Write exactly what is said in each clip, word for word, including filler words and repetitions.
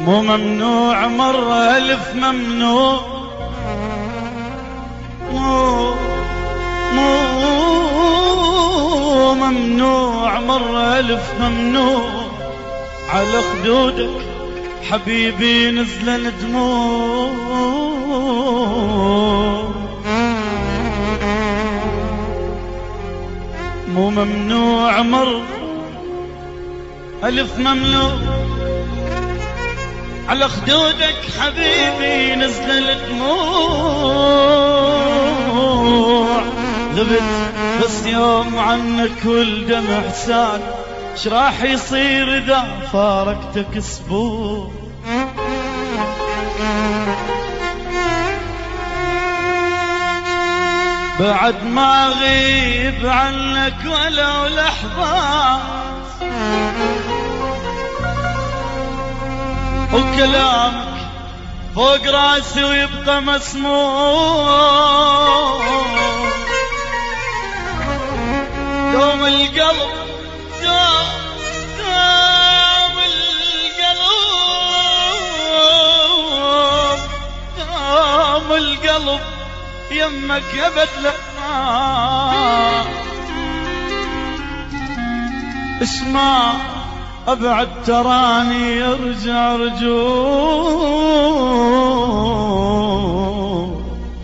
مو ممنوع مرة ألف ممنوع، مو مو ممنوع مرة ألف ممنوع، على خدودك حبيبي نزل دموع. مو ممنوع مرة ألف ممنوع، على خدودك حبيبي نزل الدموع. غبت بس يوم عنك والدمع سال، ايش راح يصير اذا فارقتك اسبوع؟ بعد ما اغيب عنك ولو لحظة، وكلامك فوق راسي ويبقى مسموع. دوم القلب دوم دوم القلب دوم القلب يمك يبت لما اسمع أبعد تراني يرجع رجوع.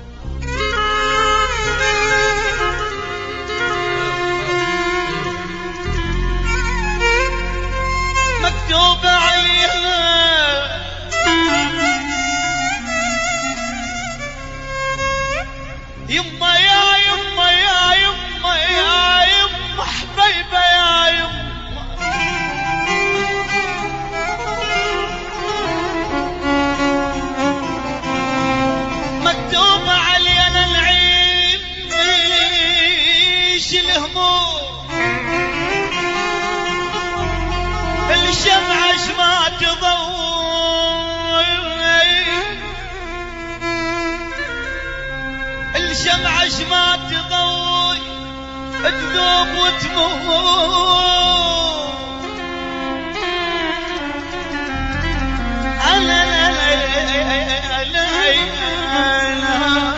مكتوب عليها يما يا يما يا يما يا يما حبيبة يا يما، مكتوب علينا نعيش الهموم. الشمعة ما تضوي، الشمعة ما تضوي تذوب وتموت. أنا لا لا لا لا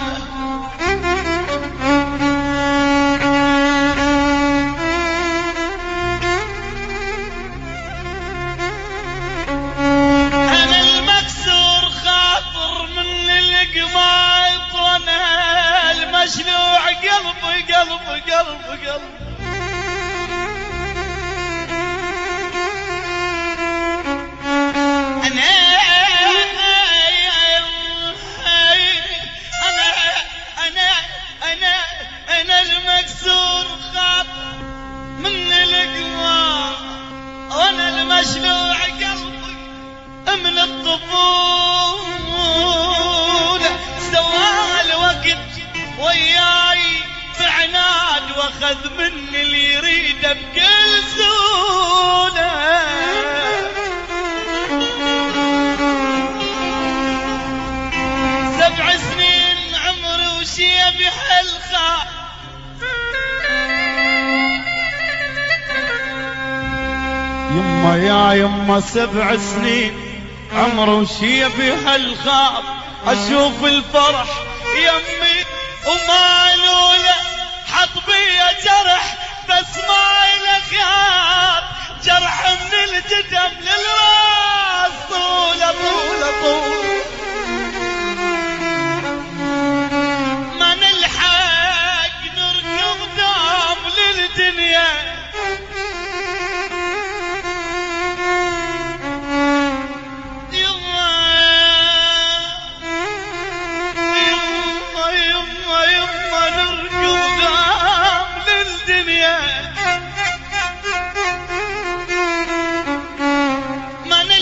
أنا المكسور خاطر من القماط، وأنا المشلوع قلب قلب قلب قلب. أنا أنا أنا أنا أنا المكسور خاطر من القماط، وأنا المشلوع قلبي من الطفولة. سوال وقت وياي بعناد، واخذ مني اللي يريده بكل سهولة. سبع سنين عمري وشيبي هالخاء، يما يا يما سبع سنين عمري وشيبي هالخاء. اشوف الفرح يمي وما لولا حط بيا جرح، بس ما له خيار. جرح من الجدم للراس طولة طولة طولة، ما نلحق نركض دام للدنيا. من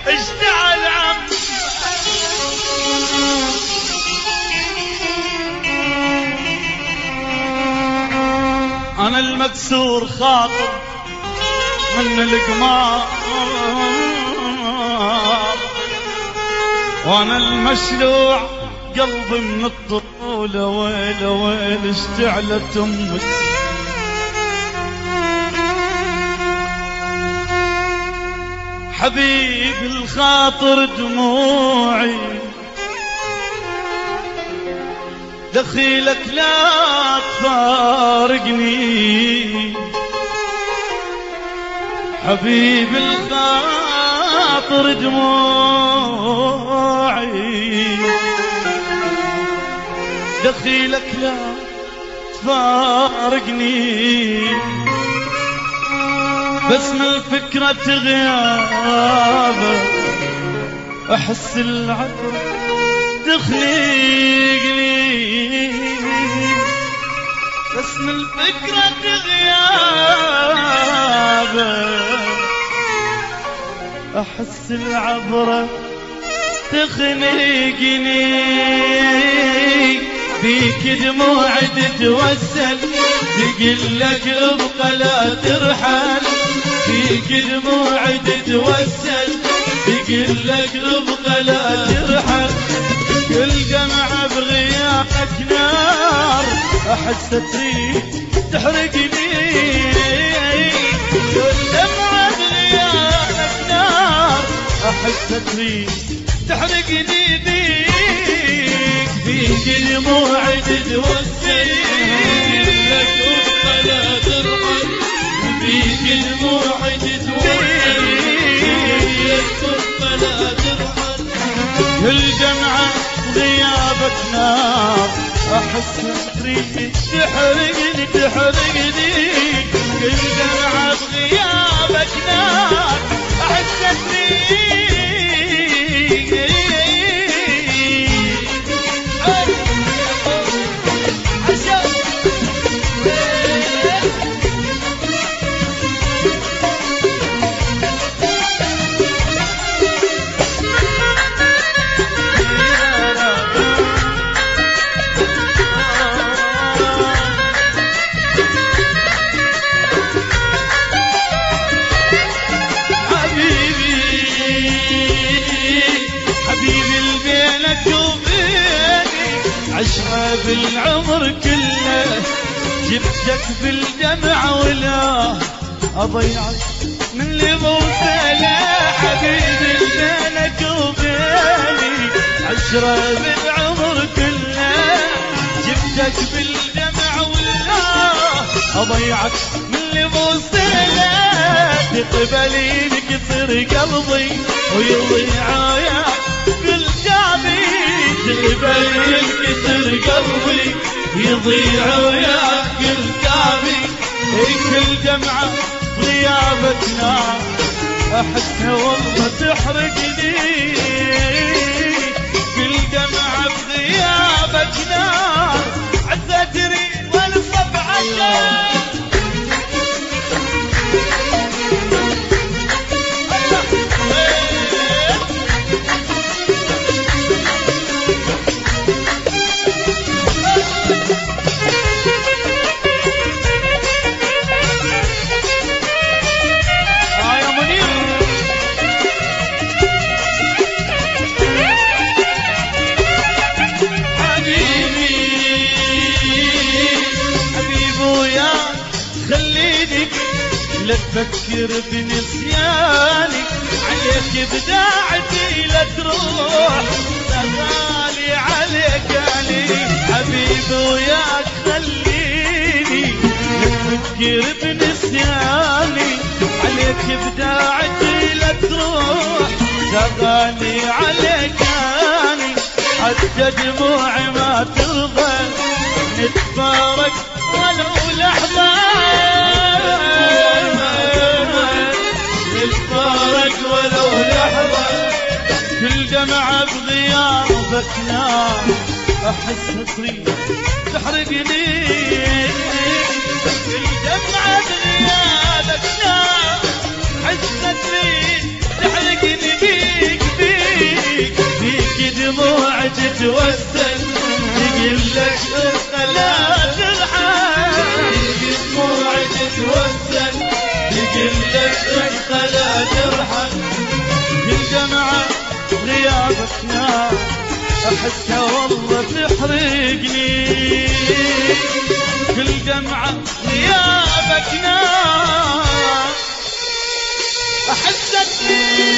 اشتعل عم انا المكسور خاطر من القمار وانا المشلوع قلبي من الطفولة ويل ويل اشتعلت امك حبيب الخاطر دموعي دخيلك لا تفارقني حبيب الخاطر دموعي دخيلك لا تفارقني بس من فكرة غيابك أحس العبر تخنقني بس من فكرة غيابك أحس العبرة تخنقني فيك دموع تتوسل تقلك ابقى لا ترحل فيك دموع تتوسل تقلك ابقى لا ترحل كل دمعة بغيابك نار أحس تريد تحرقني كل دمعة بغيابك نار أحس تريد تحرقني بيك فيك دموع تتوسل لك ابقى لا ترحل فيك دموع تتوسل لك ابقى لا ترحل كل جمعة غيابك نار أحس تريد تحرقني تحرقني كل جمعة بغيابك نار أحس تريد عشرة بالعمر كله جبتك بالدمع ولا أضيعك من اللي بوصله حبيبي بينك وبيني عشرة بالعمر كله جبتك بالدمع ولا أضيعك من اللي بوصله تقبلين كسر قلبي ويضيع وياك كل شعبي تقبلين كسر قلبي يضيع وياك كل شعبي كل جمعة غيابك نار أحس والله تحرقني كل جمعة بغيابك نار عسى تري والصبعك لا تفكر بنسياني عليك بداعتي لا تروح غالي عليك علي حبيبي وياك خليني لا تفكر بنسياني عليك بداعتي لا تروح غالي عليك علي حتى دموعي ما ترضى نتفارق ولو لحظة نتفارق ولو لحظة كل دمعة بغيابك نار أحس تريد تحرقني كل دمعة بغيابك نار أحس تريد تحرقني تتوسل يقول لك ابقى لا ترحم، دموع تتوسل يقول لك ابقى لا ترحم. كل دمعة غيابك نار احسها والله تحرقني، كل دمعة غيابك نار احسك